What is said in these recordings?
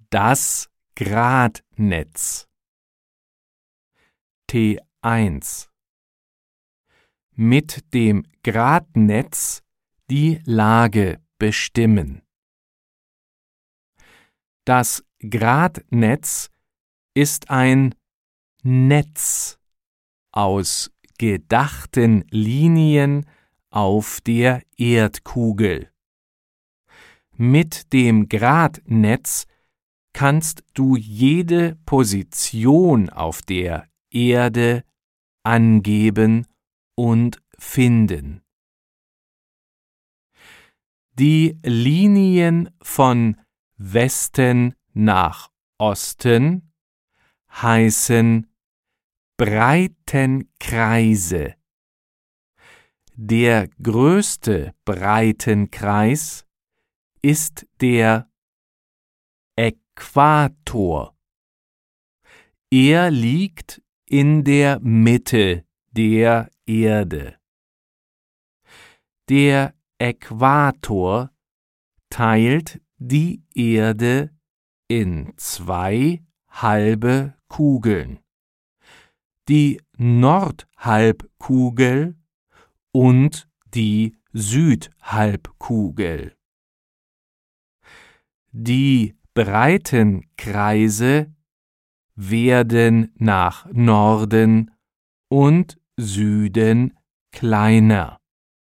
Das Gradnetz. T1. Mit dem Gradnetz die Lage bestimmen. Das Gradnetz ist ein Netz aus gedachten Linien auf der Erdkugel. Mit dem Gradnetz kannst du jede Position auf der Erde angeben und finden. Die Linien von Westen nach Osten heißen Breitenkreise. Der größte Breitenkreis ist der Äquator. Er liegt in der Mitte der Erde. Der Äquator teilt die Erde in zwei halbe Kugeln, die Nordhalbkugel und die Südhalbkugel. Die Breitenkreise werden nach Norden und Süden kleiner.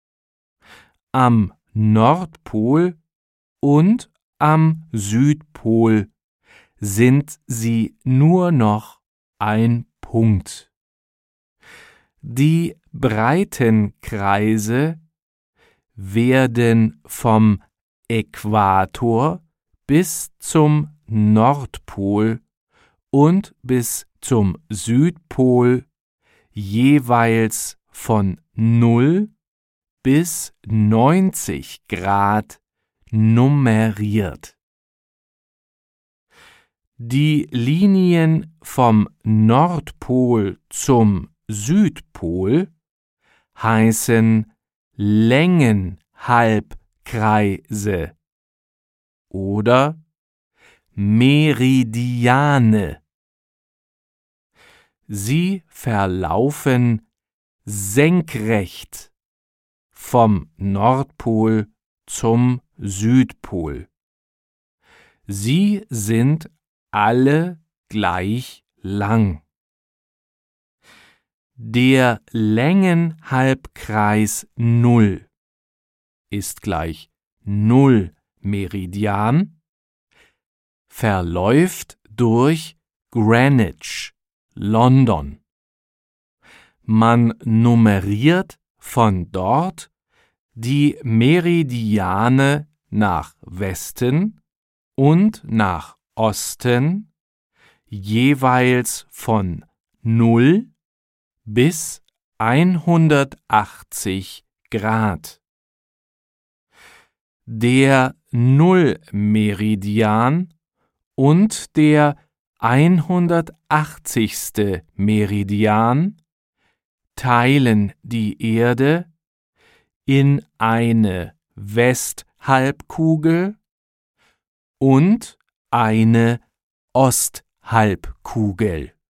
Am Nordpol und am Südpol sind sie nur noch ein Punkt. Die Breitenkreise werden vom Äquator bis zum Nordpol und bis zum Südpol jeweils von 0 bis 90 Grad nummeriert. Die Linien vom Nordpol zum Südpol heißen Längenhalbkreise oder Meridiane. Sie verlaufen senkrecht vom Nordpol zum Südpol. Sie sind alle gleich lang. Der Längenhalbkreis 0 ist gleich 0 Meridian, verläuft durch Greenwich, London. Man nummeriert von dort die Meridiane nach Westen und nach Osten jeweils von 0 bis 180 Grad. Der Nullmeridian und der 180. Meridian teilen die Erde in eine Westhalbkugel und eine Osthalbkugel.